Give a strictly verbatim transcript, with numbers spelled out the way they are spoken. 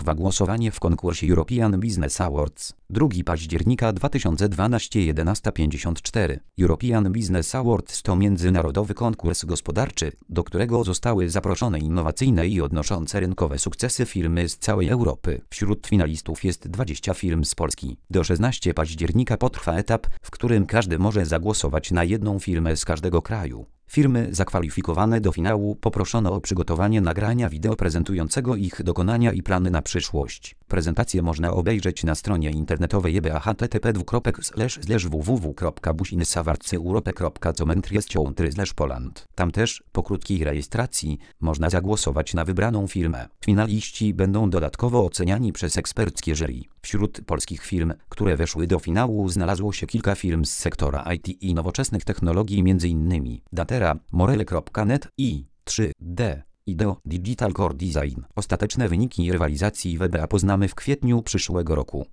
trwa głosowanie w konkursie European Business Awards. drugiego października dwa tysiące dwunastego jedenasta pięćdziesiąt cztery. European Business Awards to międzynarodowy konkurs gospodarczy, do którego zostały zaproszone innowacyjne i odnoszące rynkowe sukcesy firmy z całej Europy. Wśród finalistów jest dwadzieścia firm z Polski. Do szesnastego października potrwa etap, w którym każdy może zagłosować na jedną firmę z każdego kraju. Firmy zakwalifikowane do finału poproszono o przygotowanie nagrania wideo prezentującego ich dokonania i plany na przyszłość. Prezentację można obejrzeć na stronie internetowej h t t p dwukropek slash slash w w w kropka businessawardseurope kropka commentries slash poland. Tam też, po krótkiej rejestracji, można zagłosować na wybraną firmę. Finaliści będą dodatkowo oceniani przez eksperckie jury. Wśród polskich firm, które weszły do finału, znalazło się kilka firm z sektora I T i nowoczesnych technologii, m.in. Datera, Morele kropka net i trzy D. Ideo Digital Core Design. Ostateczne wyniki rywalizacji W B A poznamy w kwietniu przyszłego roku.